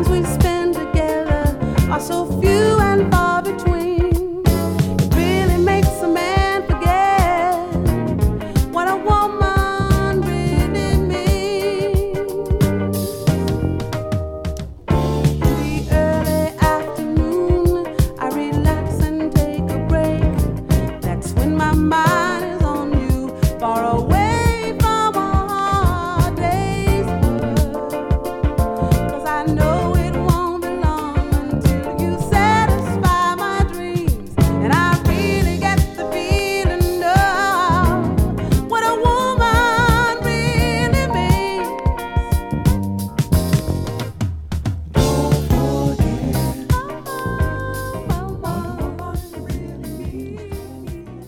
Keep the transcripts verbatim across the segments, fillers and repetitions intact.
times we spend together are so few and far between. It really makes a man forget what a woman really means. In the early afternoon, I relax and take a break. That's when my mind is on you, far away from a hard day's work. 'Cause I know it won't be long until you satisfy my dreams, and I really get the feeling of what a woman really means. Don't forget what a woman really means.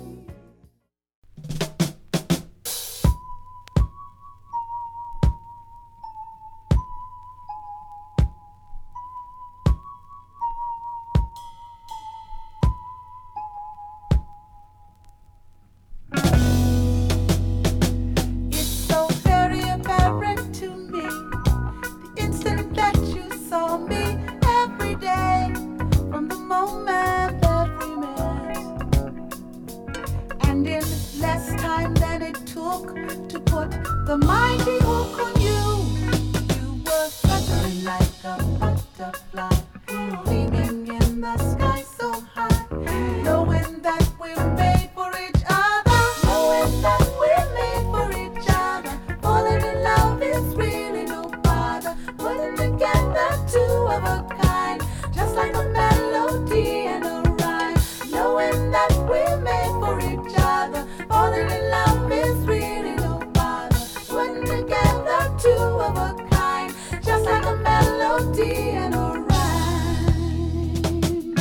It's so very apparent to me the instant that you saw me every day, from the moment that we met. And in less time than it took to put the mighty hook on you, you were fluttering like a butterfly, gleaming in the sky so high, knowing that we're made for each other, knowing that we're made for each other. Falling in love is really no bother, putting together two of a kind, just like a melody and a rhyme, knowing that we're made for each other. Falling in love is really no bother, putting together two of a kind, just like a melody and a rhyme.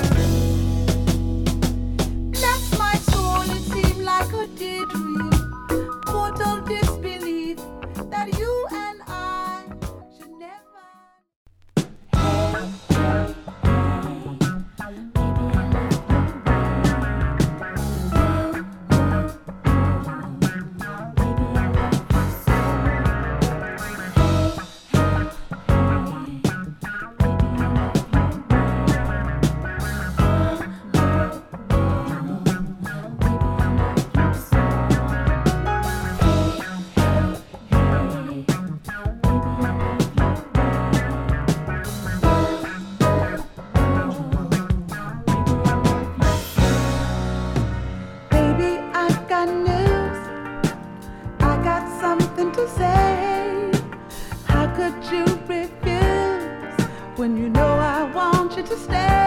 Bless my soul, it seemed like a daydream, total disbelief that you and I should never. Baby, I've got news. I got something to say. How could you refuse when you know I want you to stay?